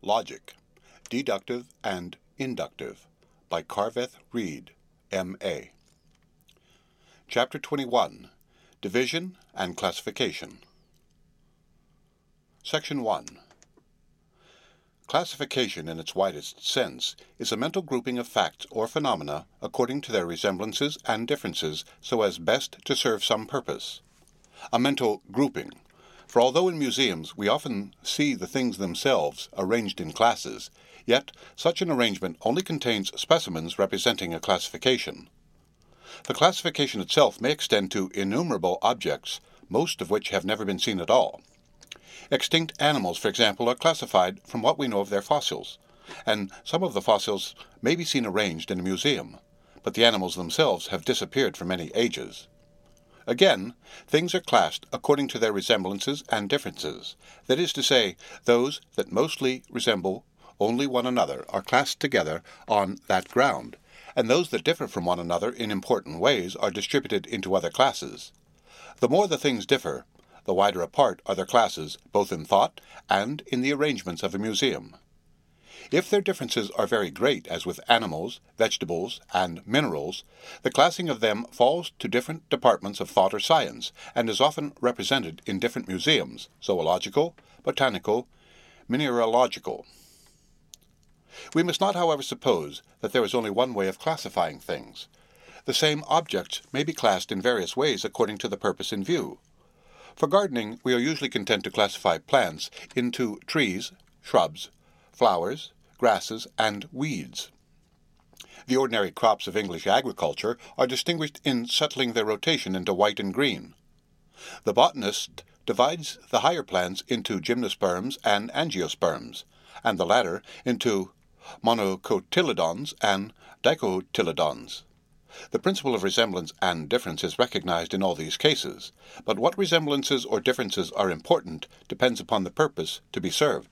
Logic, Deductive and Inductive, by Carveth Reed, M.A. Chapter 21, Division and Classification. Section 1. Classification in its widest sense is a mental grouping of facts or phenomena according to their resemblances and differences so as best to serve some purpose. A mental grouping, for although in museums we often see the things themselves arranged in classes, yet such an arrangement only contains specimens representing a classification. The classification itself may extend to innumerable objects, most of which have never been seen at all. Extinct animals, for example, are classified from what we know of their fossils, and some of the fossils may be seen arranged in a museum, but the animals themselves have disappeared for many ages. Again, things are classed according to their resemblances and differences. That is to say, those that mostly resemble only one another are classed together on that ground, and those that differ from one another in important ways are distributed into other classes. The more the things differ, the wider apart are their classes, both in thought and in the arrangements of a museum. If their differences are very great, as with animals, vegetables, and minerals, the classing of them falls to different departments of thought or science, and is often represented in different museums, zoological, botanical, mineralogical. We must not, however, suppose that there is only one way of classifying things. The same objects may be classed in various ways according to the purpose in view. For gardening, we are usually content to classify plants into trees, shrubs, flowers, grasses, and weeds. The ordinary crops of English agriculture are distinguished in settling their rotation into white and green. The botanist divides the higher plants into gymnosperms and angiosperms, and the latter into monocotyledons and dicotyledons. The principle of resemblance and difference is recognized in all these cases, but what resemblances or differences are important depends upon the purpose to be served.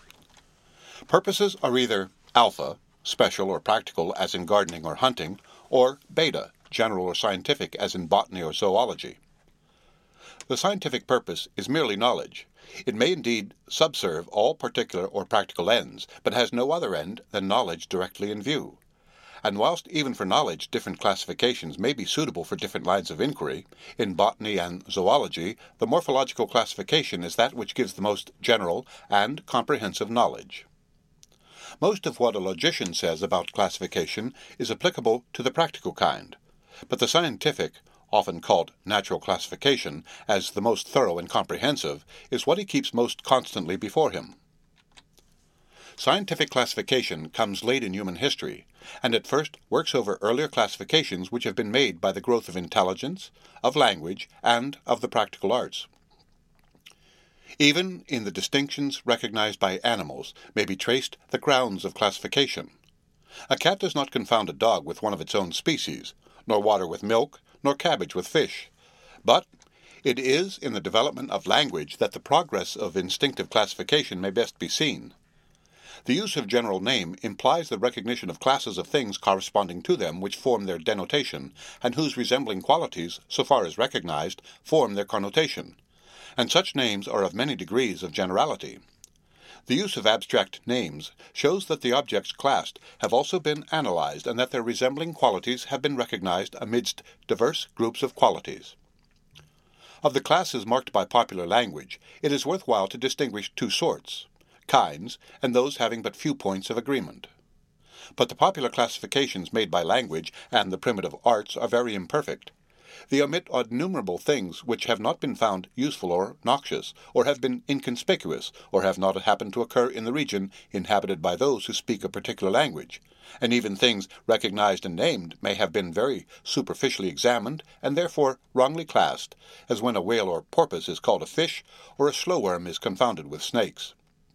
Purposes are either alpha, special or practical as in gardening or hunting, or beta, general or scientific as in botany or zoology. The scientific purpose is merely knowledge. It may indeed subserve all particular or practical ends, but has no other end than knowledge directly in view. And whilst even for knowledge different classifications may be suitable for different lines of inquiry, in botany and zoology the morphological classification is that which gives the most general and comprehensive knowledge. Most of what a logician says about classification is applicable to the practical kind, but the scientific, often called natural classification, as the most thorough and comprehensive, is what he keeps most constantly before him. Scientific classification comes late in human history, and at first works over earlier classifications which have been made by the growth of intelligence, of language, and of the practical arts. Even in the distinctions recognized by animals may be traced the grounds of classification. A cat does not confound a dog with one of its own species, nor water with milk, nor cabbage with fish. But it is in the development of language that the progress of instinctive classification may best be seen. The use of general name implies the recognition of classes of things corresponding to them which form their denotation, and whose resembling qualities, so far as recognized, form their connotation, and such names are of many degrees of generality. The use of abstract names shows that the objects classed have also been analyzed and that their resembling qualities have been recognized amidst diverse groups of qualities. Of the classes marked by popular language, it is worthwhile to distinguish two sorts: kinds, and those having but few points of agreement. But the popular classifications made by language and the primitive arts are very imperfect. They omit innumerable things which have not been found useful or noxious, or have been inconspicuous, or have not happened to occur in the region inhabited by those who speak a particular language, and even things recognized and named may have been very superficially examined, and therefore wrongly classed, as when a whale or porpoise is called a fish, or a slowworm is confounded with snakes.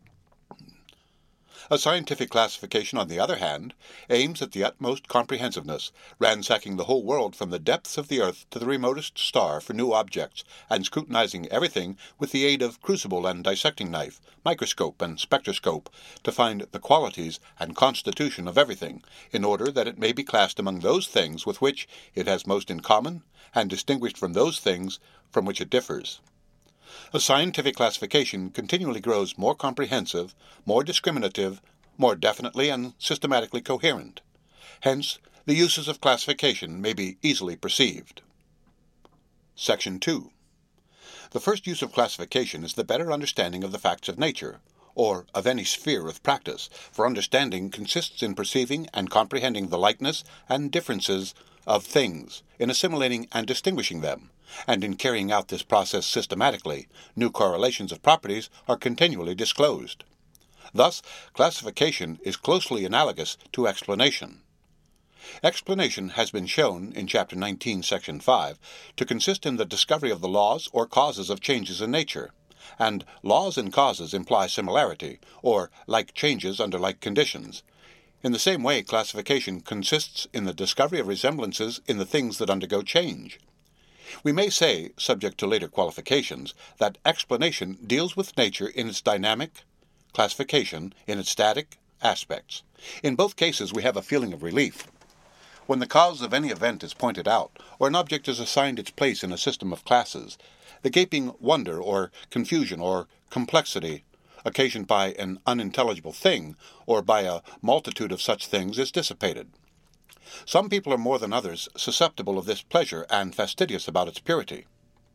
A scientific classification, on the other hand, aims at the utmost comprehensiveness, ransacking the whole world from the depths of the earth to the remotest star for new objects, and scrutinizing everything with the aid of crucible and dissecting knife, microscope and spectroscope, to find the qualities and constitution of everything, in order that it may be classed among those things with which it has most in common, and distinguished from those things from which it differs. A scientific classification continually grows more comprehensive, more discriminative, more definitely and systematically coherent. Hence, the uses of classification may be easily perceived. Section 2. The first use of classification is the better understanding of the facts of nature, or of any sphere of practice, for understanding consists in perceiving and comprehending the likeness and differences of things, in assimilating and distinguishing them, and in carrying out this process systematically, new correlations of properties are continually disclosed. Thus, classification is closely analogous to explanation. Explanation has been shown, in Chapter 19, Section 5, to consist in the discovery of the laws or causes of changes in nature, and laws and causes imply similarity, or like changes under like conditions. In the same way, classification consists in the discovery of resemblances in the things that undergo change. We may say, subject to later qualifications, that explanation deals with nature in its dynamic, classification in its static aspects. In both cases we have a feeling of relief. When the cause of any event is pointed out, or an object is assigned its place in a system of classes, the gaping wonder or confusion or complexity occasioned by an unintelligible thing, or by a multitude of such things, is dissipated. Some people are more than others susceptible of this pleasure and fastidious about its purity.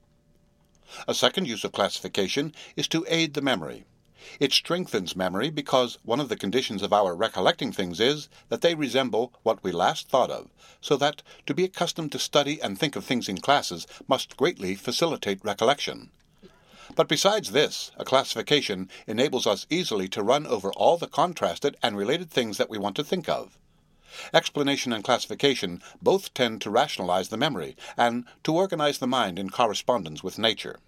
A second use of classification is to aid the memory. It strengthens memory because one of the conditions of our recollecting things is that they resemble what we last thought of, so that to be accustomed to study and think of things in classes must greatly facilitate recollection. But besides this, a classification enables us easily to run over all the contrasted and related things that we want to think of. Explanation and classification both tend to rationalize the memory and to organize the mind in correspondence with nature.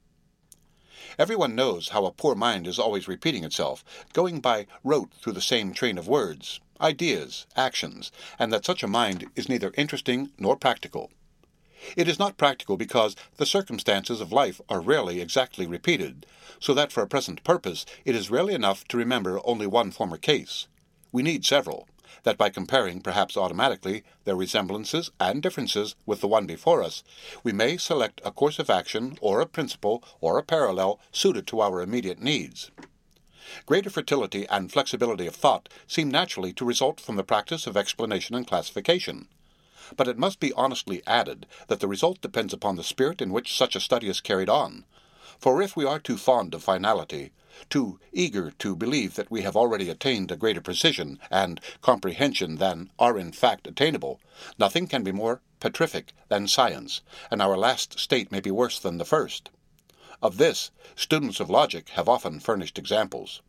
Everyone knows how a poor mind is always repeating itself, going by rote through the same train of words, ideas, actions, and that such a mind is neither interesting nor practical. It is not practical because the circumstances of life are rarely exactly repeated, so that for a present purpose it is rarely enough to remember only one former case. We need several, that by comparing perhaps automatically their resemblances and differences with the one before us, we may select a course of action or a principle or a parallel suited to our immediate needs. Greater fertility and flexibility of thought seem naturally to result from the practice of explanation and classification. But it must be honestly added that the result depends upon the spirit in which such a study is carried on. For if we are too fond of finality, too eager to believe that we have already attained a greater precision and comprehension than are in fact attainable, nothing can be more petrific than science, and our last state may be worse than the first. Of this, students of logic have often furnished examples.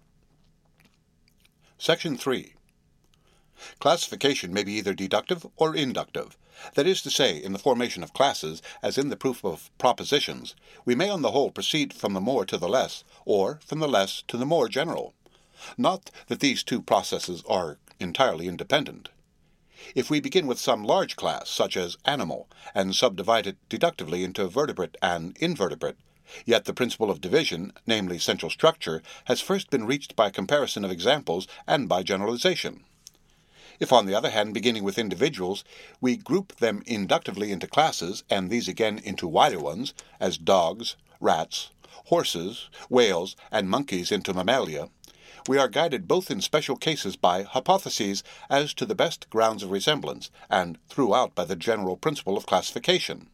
Section 3. Classification may be either deductive or inductive. That is to say, in the formation of classes, as in the proof of propositions, we may on the whole proceed from the more to the less, or from the less to the more general. Not that these two processes are entirely independent. If we begin with some large class, such as animal, and subdivide it deductively into vertebrate and invertebrate, yet the principle of division, namely central structure, has first been reached by comparison of examples and by generalization. If, on the other hand, beginning with individuals, we group them inductively into classes, and these again into wider ones, as dogs, rats, horses, whales, and monkeys into mammalia, we are guided both in special cases by hypotheses as to the best grounds of resemblance, and throughout by the general principle of classification.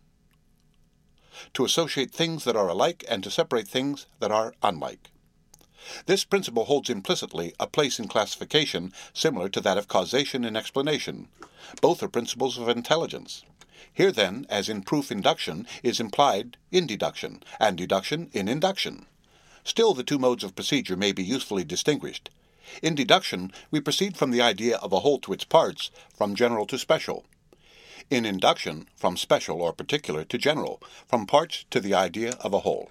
To associate things that are alike and to separate things that are unlike. This principle holds implicitly a place in classification similar to that of causation in explanation. Both are principles of intelligence. Here, then, as in proof induction, is implied in deduction, and deduction in induction. Still, the two modes of procedure may be usefully distinguished. In deduction, we proceed from the idea of a whole to its parts, from general to special. In induction, from special or particular to general, from parts to the idea of a whole.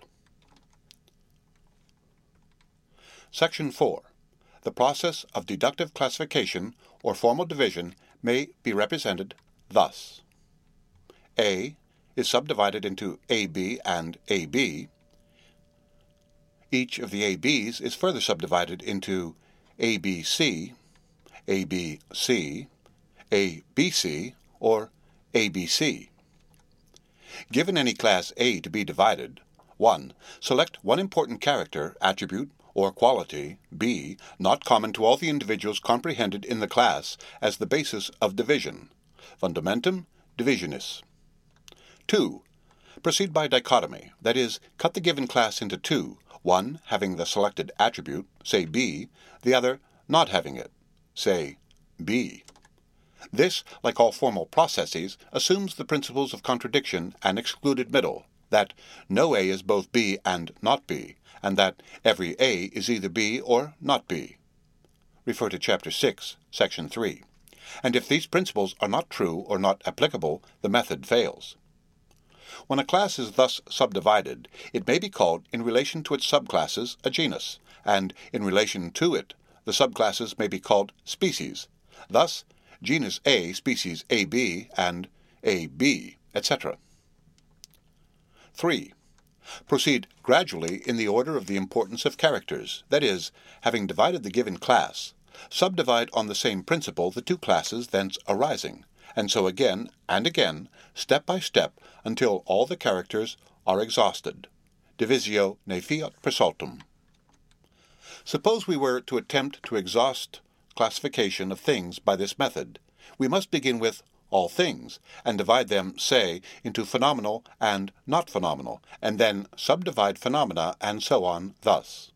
Section 4. The process of deductive classification or formal division may be represented thus. A is subdivided into AB and AB. Each of the ABs is further subdivided into ABC, ABC, ABC, or ABC. Given any class A to be divided, 1. Select one important character, attribute, or quality, B, not common to all the individuals comprehended in the class as the basis of division. Fundamentum divisionis. 2. Proceed by dichotomy, that is, cut the given class into two, one having the selected attribute, say B, the other not having it, say B. This, like all formal processes, assumes the principles of contradiction and excluded middle, that no A is both B and not B, and that every A is either B or not B. Refer to Chapter 6, Section 3. And if these principles are not true or not applicable, the method fails. When a class is thus subdivided, it may be called, in relation to its subclasses, a genus, and in relation to it, the subclasses may be called species. Thus, genus A, species AB, and AB, etc. 3. Proceed gradually in the order of the importance of characters, that is, having divided the given class, subdivide on the same principle the two classes thence arising, and so again and again, step by step, until all the characters are exhausted. Divisio ne fiat per saltum. Suppose we were to attempt to exhaust classification of things by this method. We must begin with all things, and divide them, say, into phenomenal and not phenomenal, and then subdivide phenomena, and so on, thus.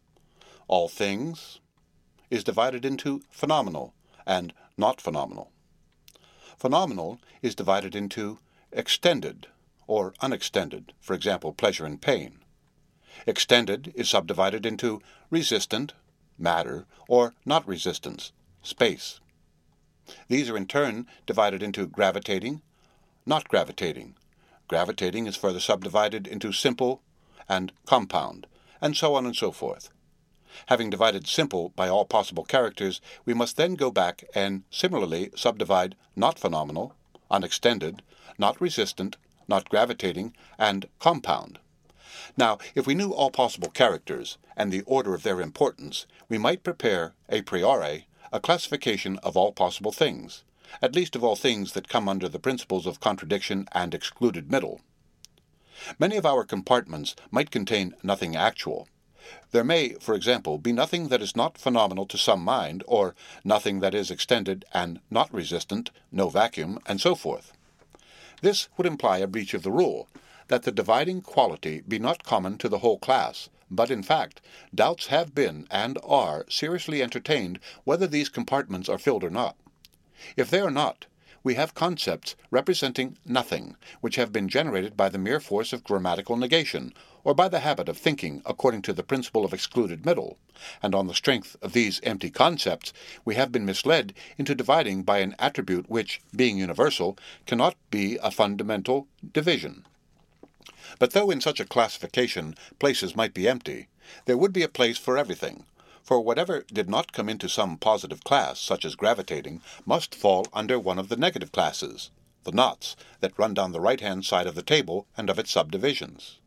All things is divided into phenomenal and not phenomenal. Phenomenal is divided into extended or unextended, for example, pleasure and pain. Extended is subdivided into resistant, matter, or not resistance, space. These are in turn divided into gravitating, not gravitating. Gravitating is further subdivided into simple and compound, and so on and so forth. Having divided simple by all possible characters, we must then go back and similarly subdivide not phenomenal, unextended, not resistant, not gravitating, and compound. Now, if we knew all possible characters and the order of their importance, we might prepare a priori a classification of all possible things, at least of all things that come under the principles of contradiction and excluded middle. Many of our compartments might contain nothing actual. There may, for example, be nothing that is not phenomenal to some mind, or nothing that is extended and not resistant, no vacuum, and so forth. This would imply a breach of the rule, that the dividing quality be not common to the whole class, but in fact, doubts have been and are seriously entertained whether these compartments are filled or not. If they are not, we have concepts representing nothing, which have been generated by the mere force of grammatical negation, or by the habit of thinking according to the principle of excluded middle, and on the strength of these empty concepts, we have been misled into dividing by an attribute which, being universal, cannot be a fundamental division. But though in such a classification places might be empty, there would be a place for everything, for whatever did not come into some positive class, such as gravitating, must fall under one of the negative classes, the knots, that run down the right-hand side of the table and of its subdivisions.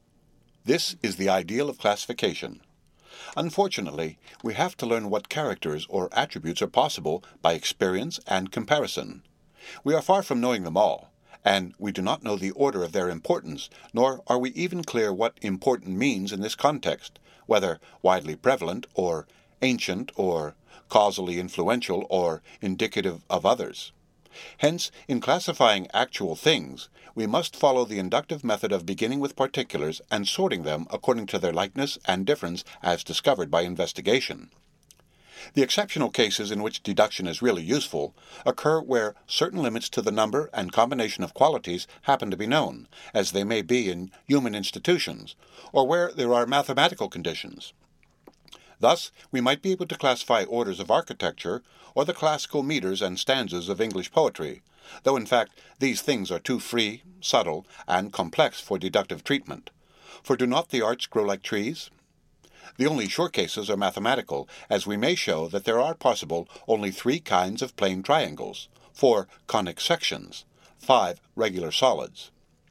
This is the ideal of classification. Unfortunately, we have to learn what characters or attributes are possible by experience and comparison. We are far from knowing them all, and we do not know the order of their importance, nor are we even clear what important means in this context, whether widely prevalent, or ancient, or causally influential, or indicative of others. Hence, in classifying actual things, we must follow the inductive method of beginning with particulars and sorting them according to their likeness and difference as discovered by investigation. The exceptional cases in which deduction is really useful occur where certain limits to the number and combination of qualities happen to be known, as they may be in human institutions, or where there are mathematical conditions. Thus, we might be able to classify orders of architecture, or the classical meters and stanzas of English poetry, though in fact these things are too free, subtle, and complex for deductive treatment. For do not the arts grow like trees? The only sure cases are mathematical, as we may show that there are possible only 3 kinds of plane triangles, 4 conic sections, 5 regular solids.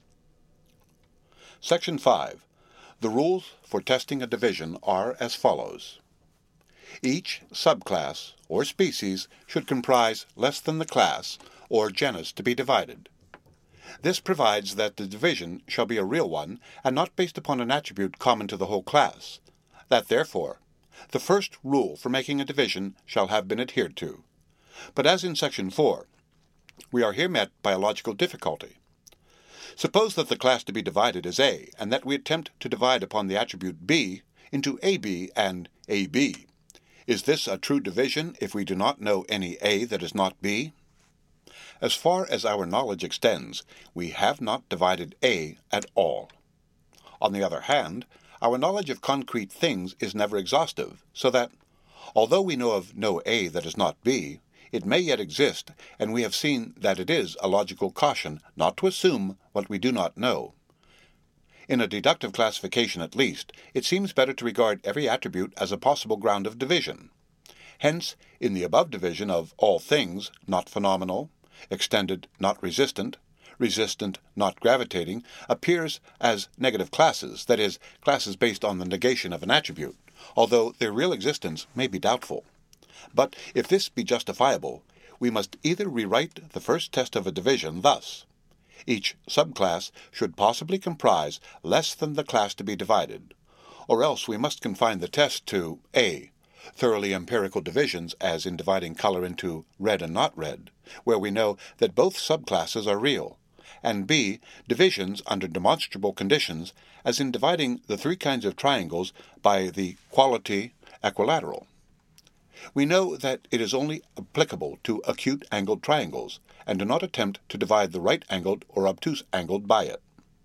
Section 5. The rules for testing a division are as follows. Each subclass or species should comprise less than the class or genus to be divided. This provides that the division shall be a real one, and not based upon an attribute common to the whole class. That, therefore, the first rule for making a division shall have been adhered to. But as in Section 4, we are here met by a logical difficulty. Suppose that the class to be divided is A, and that we attempt to divide upon the attribute B into AB and AB. Is this a true division if we do not know any A that is not B? As far as our knowledge extends, we have not divided A at all. On the other hand, our knowledge of concrete things is never exhaustive, so that, although we know of no A that is not B, it may yet exist, and we have seen that it is a logical caution not to assume what we do not know. In a deductive classification at least, it seems better to regard every attribute as a possible ground of division. Hence, in the above division of all things not phenomenal, extended not resistant, resistant not gravitating, appears as negative classes, that is, classes based on the negation of an attribute, although their real existence may be doubtful. But if this be justifiable, we must either rewrite the first test of a division thus: each subclass should possibly comprise less than the class to be divided, or else we must confine the test to A, thoroughly empirical divisions, as in dividing color into red and not red, where we know that both subclasses are real, and B, divisions under demonstrable conditions, as in dividing the three kinds of triangles by the quality equilateral. We know that it is only applicable to acute-angled triangles, and do not attempt to divide the right-angled or obtuse-angled by it.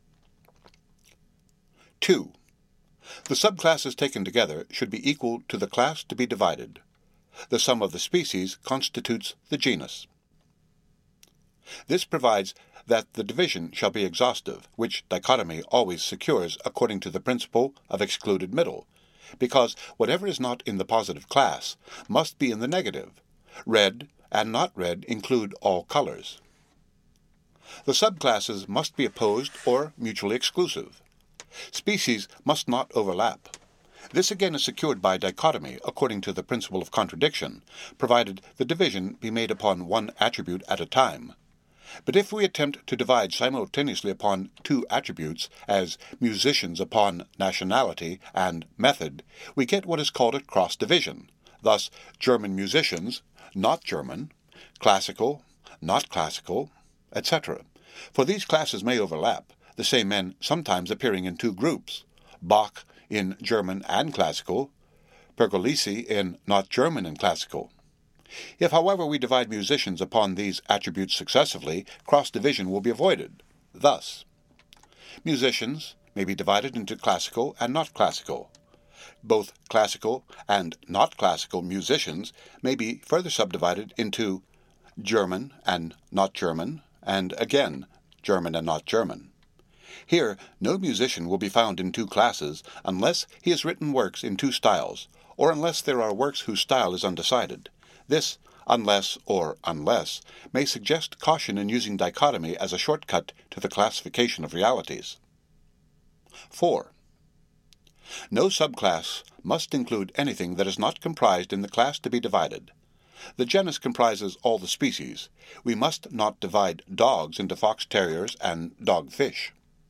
2. The subclasses taken together should be equal to the class to be divided. The sum of the species constitutes the genus. This provides that the division shall be exhaustive, which dichotomy always secures according to the principle of excluded middle, because whatever is not in the positive class must be in the negative. Red and not red include all colors. The subclasses must be opposed or mutually exclusive. Species must not overlap. This again is secured by dichotomy according to the principle of contradiction, provided the division be made upon one attribute at a time. But if we attempt to divide simultaneously upon two attributes, as musicians upon nationality and method, we get what is called a cross-division. Thus, German musicians, not German, classical, not classical, etc. For these classes may overlap, the same men sometimes appearing in two groups, Bach in German and classical, Pergolesi in not German and classical. If, however, we divide musicians upon these attributes successively, cross-division will be avoided. Thus, musicians may be divided into classical and not classical. Both classical and not classical musicians may be further subdivided into German and not German, and again, German and not German. Here, no musician will be found in two classes unless he has written works in two styles, or unless there are works whose style is undecided. This unless may suggest caution in using dichotomy as a shortcut to the classification of realities. 4. No subclass must include anything that is not comprised in the class to be divided. The genus comprises all the species. We must not divide dogs into fox terriers and dogfish.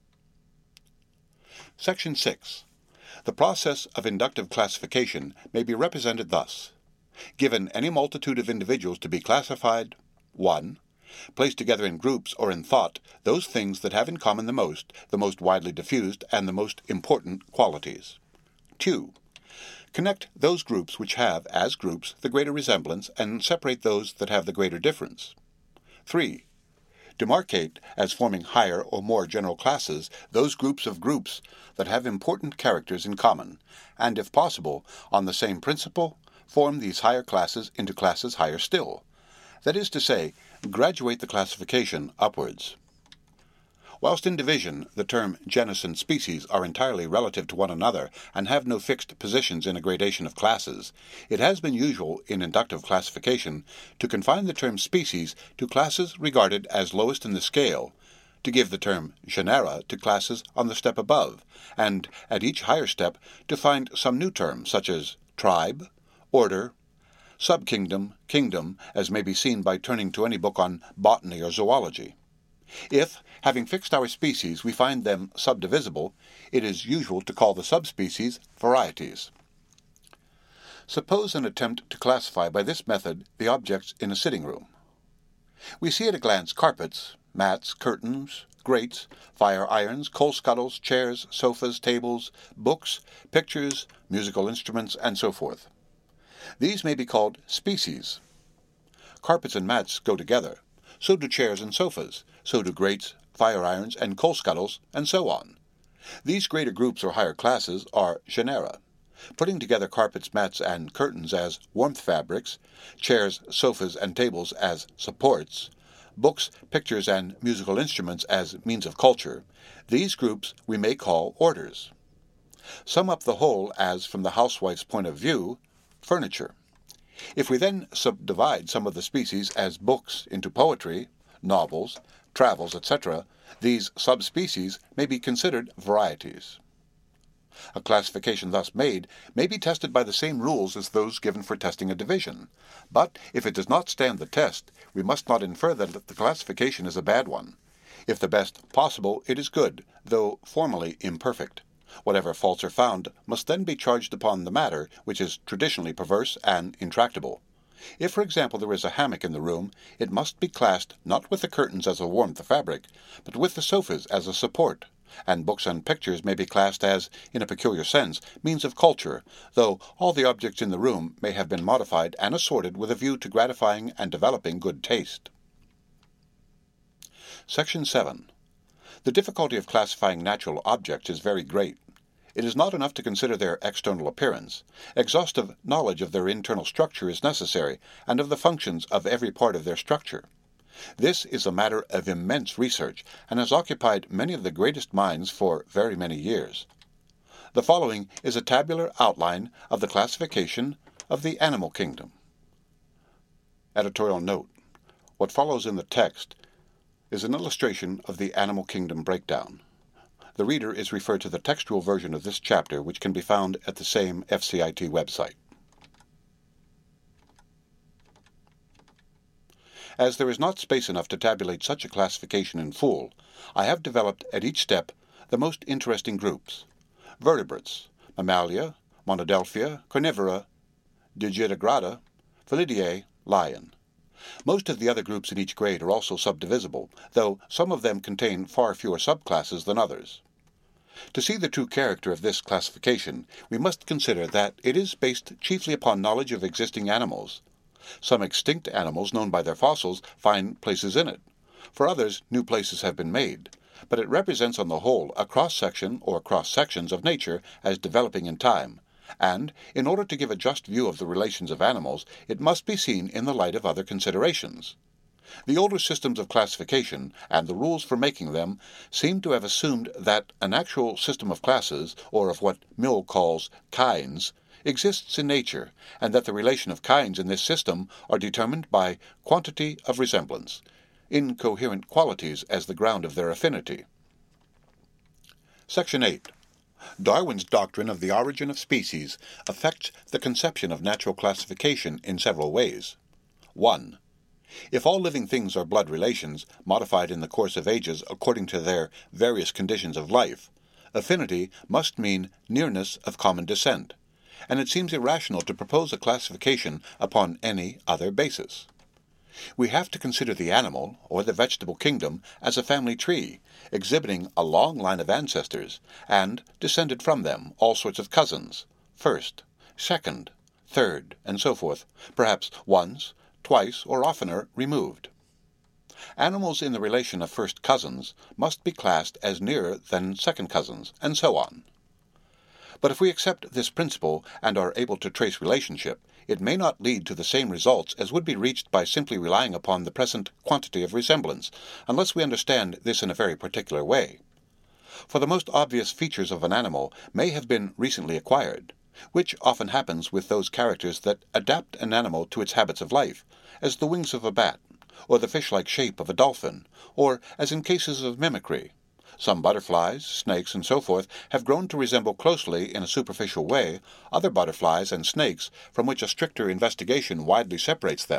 Section 6. The process of inductive classification may be represented thus. Given any multitude of individuals to be classified, 1. Place together in groups or in thought those things that have in common the most widely diffused, and the most important qualities. 2. Connect those groups which have, as groups, the greater resemblance, and separate those that have the greater difference. 3. Demarcate, as forming higher or more general classes, those groups of groups that have important characters in common, and, if possible, on the same principle, form these higher classes into classes higher still. That is to say, graduate the classification upwards. Whilst in division, the term genus and species are entirely relative to one another and have no fixed positions in a gradation of classes, it has been usual in inductive classification to confine the term species to classes regarded as lowest in the scale, to give the term genera to classes on the step above, and at each higher step to find some new term, such as tribe, order, subkingdom, kingdom, as may be seen by turning to any book on botany or zoology. If, having fixed our species, we find them subdivisible, it is usual to call the subspecies varieties. Suppose an attempt to classify by this method the objects in a sitting room. We see at a glance carpets, mats, curtains, grates, fire irons, coal scuttles, chairs, sofas, tables, books, pictures, musical instruments, and so forth. These may be called species. Carpets and mats go together. So do chairs and sofas. So do grates, fire irons, and coal scuttles, and so on. These greater groups or higher classes are genera. Putting together carpets, mats, and curtains as warmth fabrics, chairs, sofas, and tables as supports, books, pictures, and musical instruments as means of culture, these groups we may call orders. Sum up the whole as, from the housewife's point of view, furniture. If we then subdivide some of the species as books into poetry, novels, travels, etc., these subspecies may be considered varieties. A classification thus made may be tested by the same rules as those given for testing a division, but if it does not stand the test, we must not infer that the classification is a bad one. If the best possible, it is good, though formally imperfect. Whatever faults are found must then be charged upon the matter, which is traditionally perverse and intractable. If, for example, there is a hammock in the room, it must be classed not with the curtains as a warmth fabric, but with the sofas as a support, and books and pictures may be classed as, in a peculiar sense, means of culture, though all the objects in the room may have been modified and assorted with a view to gratifying and developing good taste. Section 7. The difficulty of classifying natural objects is very great. It is not enough to consider their external appearance. Exhaustive knowledge of their internal structure is necessary, and of the functions of every part of their structure. This is a matter of immense research, and has occupied many of the greatest minds for very many years. The following is a tabular outline of the classification of the animal kingdom. Editorial note: what follows in the text is an illustration of the animal kingdom breakdown. The reader is referred to the textual version of this chapter, which can be found at the same FCIT website. As there is not space enough to tabulate such a classification in full, I have developed at each step the most interesting groups: vertebrates, Mammalia, Monodelphia, Carnivora, Digitigrada, Felidae, lion. Most of the other groups in each grade are also subdivisible, though some of them contain far fewer subclasses than others. To see the true character of this classification, we must consider that it is based chiefly upon knowledge of existing animals. Some extinct animals known by their fossils find places in it. For others, new places have been made, but it represents on the whole a cross-section or cross-sections of nature as developing in time, and, in order to give a just view of the relations of animals, it must be seen in the light of other considerations. The older systems of classification, and the rules for making them, seem to have assumed that an actual system of classes, or of what Mill calls kinds, exists in nature, and that the relation of kinds in this system are determined by quantity of resemblance, incoherent qualities as the ground of their affinity. Section 8. Darwin's doctrine of the origin of species affects the conception of natural classification in several ways. 1. If all living things are blood relations, modified in the course of ages according to their various conditions of life, affinity must mean nearness of common descent, and it seems irrational to propose a classification upon any other basis. We have to consider the animal, or the vegetable kingdom, as a family tree, exhibiting a long line of ancestors, and, descended from them, all sorts of cousins, first, second, third, and so forth, perhaps once, twice, or oftener removed. Animals in the relation of first cousins must be classed as nearer than second cousins, and so on. But if we accept this principle and are able to trace relationship, it may not lead to the same results as would be reached by simply relying upon the present quantity of resemblance, unless we understand this in a very particular way. For the most obvious features of an animal may have been recently acquired, which often happens with those characters that adapt an animal to its habits of life, as the wings of a bat, or the fish-like shape of a dolphin, or as in cases of mimicry. Some butterflies, snakes, and so forth have grown to resemble closely in a superficial way other butterflies and snakes from which a stricter investigation widely separates them,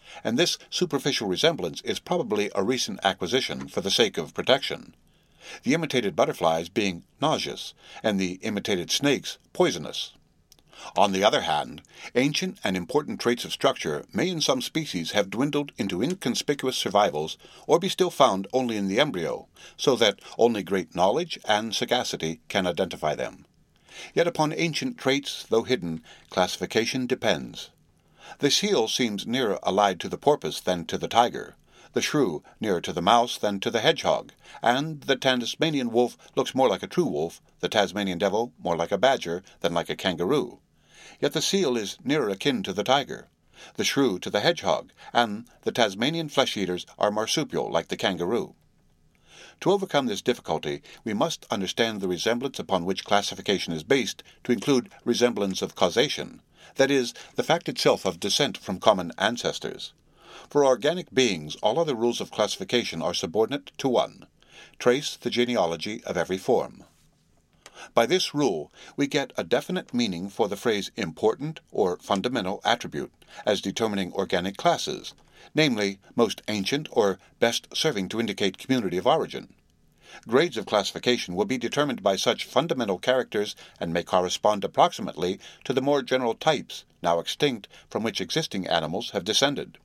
and this superficial resemblance is probably a recent acquisition for the sake of protection, the imitated butterflies being nauseous, and the imitated snakes poisonous. On the other hand, ancient and important traits of structure may in some species have dwindled into inconspicuous survivals or be still found only in the embryo, so that only great knowledge and sagacity can identify them. Yet upon ancient traits, though hidden, classification depends. The seal seems nearer allied to the porpoise than to the tiger, the shrew nearer to the mouse than to the hedgehog, and the Tasmanian wolf looks more like a true wolf, the Tasmanian devil more like a badger than like a kangaroo. Yet the seal is nearer akin to the tiger, the shrew to the hedgehog, and the Tasmanian flesh-eaters are marsupial like the kangaroo. To overcome this difficulty, we must understand the resemblance upon which classification is based to include resemblance of causation, that is, the fact itself of descent from common ancestors. For organic beings, all other rules of classification are subordinate to one: trace the genealogy of every form. By this rule, we get a definite meaning for the phrase important or fundamental attribute as determining organic classes, namely, most ancient or best serving to indicate community of origin. Grades of classification will be determined by such fundamental characters and may correspond approximately to the more general types, now extinct, from which existing animals have descended.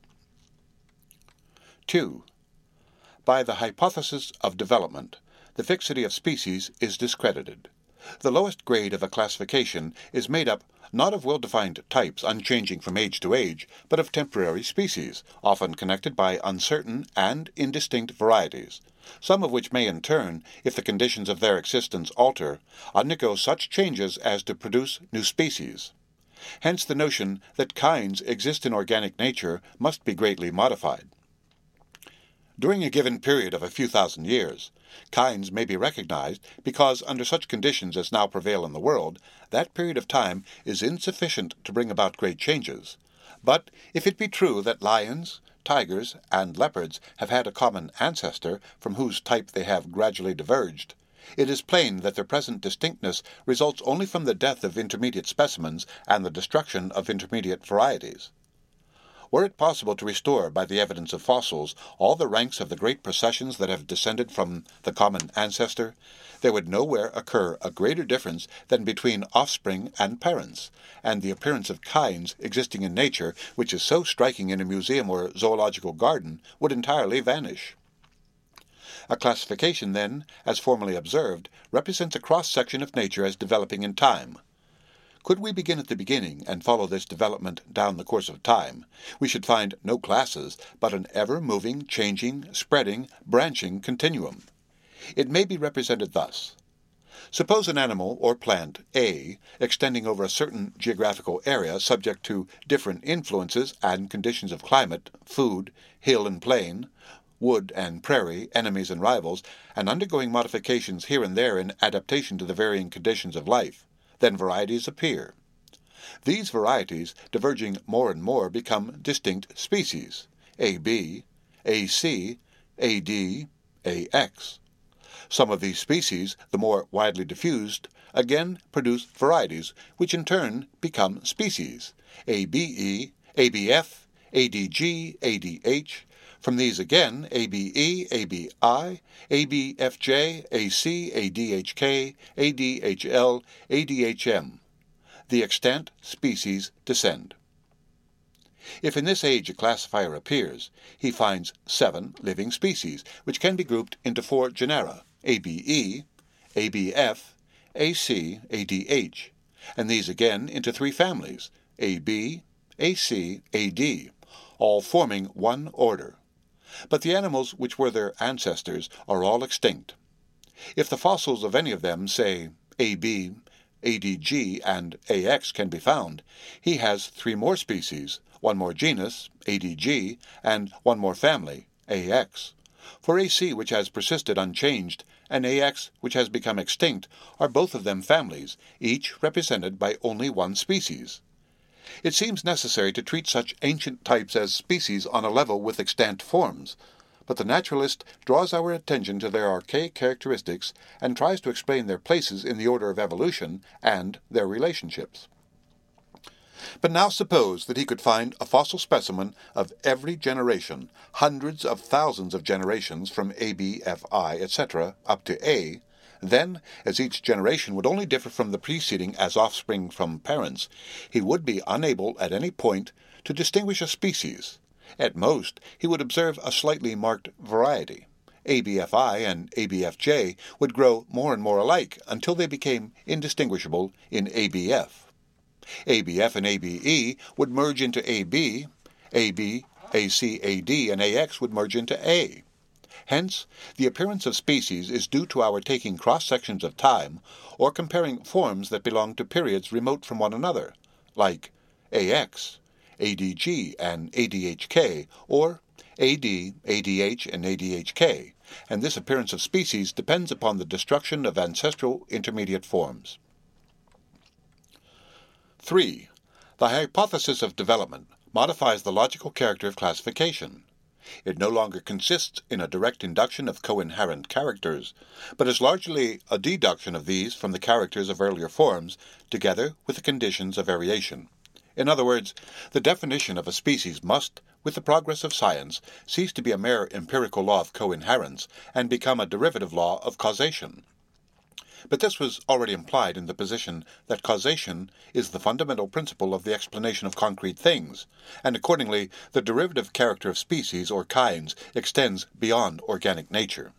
2. By the hypothesis of development, the fixity of species is discredited. The lowest grade of a classification is made up not of well-defined types unchanging from age to age, but of temporary species, often connected by uncertain and indistinct varieties, some of which may in turn, if the conditions of their existence alter, undergo such changes as to produce new species. Hence the notion that kinds exist in organic nature must be greatly modified. During a given period of a few thousand years, kinds may be recognized because, under such conditions as now prevail in the world, that period of time is insufficient to bring about great changes. But if it be true that lions, tigers, and leopards have had a common ancestor from whose type they have gradually diverged, it is plain that their present distinctness results only from the death of intermediate specimens and the destruction of intermediate varieties. Were it possible to restore, by the evidence of fossils, all the ranks of the great processions that have descended from the common ancestor, there would nowhere occur a greater difference than between offspring and parents, and the appearance of kinds existing in nature, which is so striking in a museum or zoological garden, would entirely vanish. A classification, then, as formerly observed, represents a cross-section of nature as developing in time. Could we begin at the beginning and follow this development down the course of time, we should find no classes, but an ever-moving, changing, spreading, branching continuum. It may be represented thus. Suppose an animal or plant A, extending over a certain geographical area subject to different influences and conditions of climate, food, hill and plain, wood and prairie, enemies and rivals, and undergoing modifications here and there in adaptation to the varying conditions of life. Then varieties appear. These varieties, diverging more and more, become distinct species, AB, AC, AD, AX. Some of these species, the more widely diffused, again produce varieties, which in turn become species, ABE, ABF, ADG, ADH. From these again, ABE, ABI, ABFJ, AC, ADHK, ADHL, ADHM. The extant species descend. If in this age a classifier appears, he finds 7 living species, which can be grouped into 4 genera, ABE, ABF, AC, ADH, and these again into 3 families, AB, AC, AD, all forming one order. But the animals which were their ancestors are all extinct. If the fossils of any of them, say AB, ADG, and AX, can be found, he has 3 more species, 1 more genus, ADG, and 1 more family, AX. For AC, which has persisted unchanged, and AX, which has become extinct, are both of them families, each represented by only 1 species. It seems necessary to treat such ancient types as species on a level with extant forms, but the naturalist draws our attention to their archaic characteristics and tries to explain their places in the order of evolution and their relationships. But now suppose that he could find a fossil specimen of every generation, hundreds of thousands of generations from A, B, F, I, etc., up to A. Then, as each generation would only differ from the preceding as offspring from parents, he would be unable at any point to distinguish a species. At most, he would observe a slightly marked variety. ABFI and ABFJ would grow more and more alike until they became indistinguishable in ABF. ABF and ABE would merge into AB, AB, AC, AD, and AX would merge into A. Hence, the appearance of species is due to our taking cross-sections of time or comparing forms that belong to periods remote from one another, like AX, ADG, and ADHK, or AD, ADH, and ADHK, and this appearance of species depends upon the destruction of ancestral intermediate forms. 3. The hypothesis of development modifies the logical character of classification. It no longer consists in a direct induction of co-inherent characters, but is largely a deduction of these from the characters of earlier forms, together with the conditions of variation. In other words, the definition of a species must, with the progress of science, cease to be a mere empirical law of co-inherence and become a derivative law of causation. But this was already implied in the position that causation is the fundamental principle of the explanation of concrete things, and accordingly the derivative character of species or kinds extends beyond organic nature.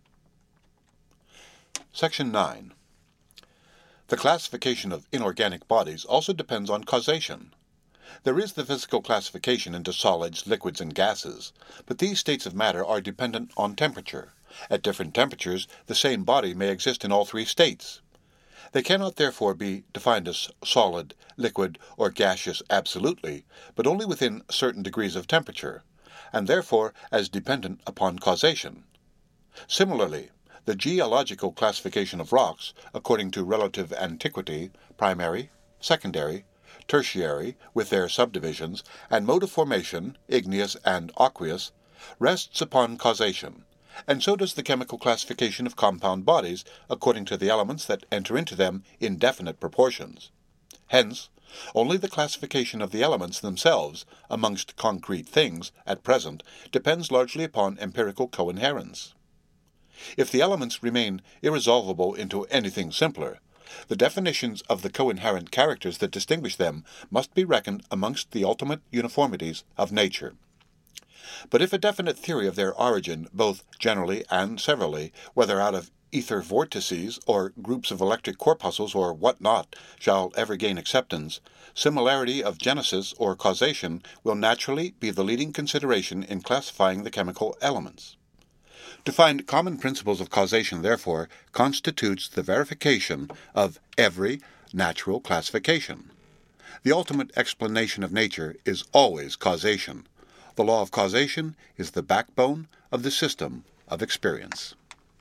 Section 9. The classification of inorganic bodies also depends on causation. There is the physical classification into solids, liquids, and gases, but these states of matter are dependent on temperature. At different temperatures, the same body may exist in all three states. They cannot therefore be defined as solid, liquid, or gaseous absolutely, but only within certain degrees of temperature, and therefore as dependent upon causation. Similarly, the geological classification of rocks, according to relative antiquity, primary, secondary, tertiary, with their subdivisions, and mode of formation, igneous and aqueous, rests upon causation, and so does the chemical classification of compound bodies according to the elements that enter into them in definite proportions. Hence, only the classification of the elements themselves amongst concrete things at present depends largely upon empirical coinherence. If the elements remain irresolvable into anything simpler, the definitions of the coinherent characters that distinguish them must be reckoned amongst the ultimate uniformities of nature. But if a definite theory of their origin, both generally and severally, whether out of ether vortices or groups of electric corpuscles or what not, shall ever gain acceptance, similarity of genesis or causation will naturally be the leading consideration in classifying the chemical elements. To find common principles of causation, therefore, constitutes the verification of every natural classification. The ultimate explanation of nature is always causation. The law of causation is the backbone of the system of experience.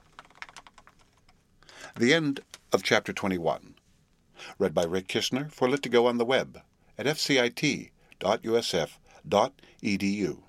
The end of Chapter 21. Read by Rick Kishner for Lit2Go on the web at fcit.usf.edu.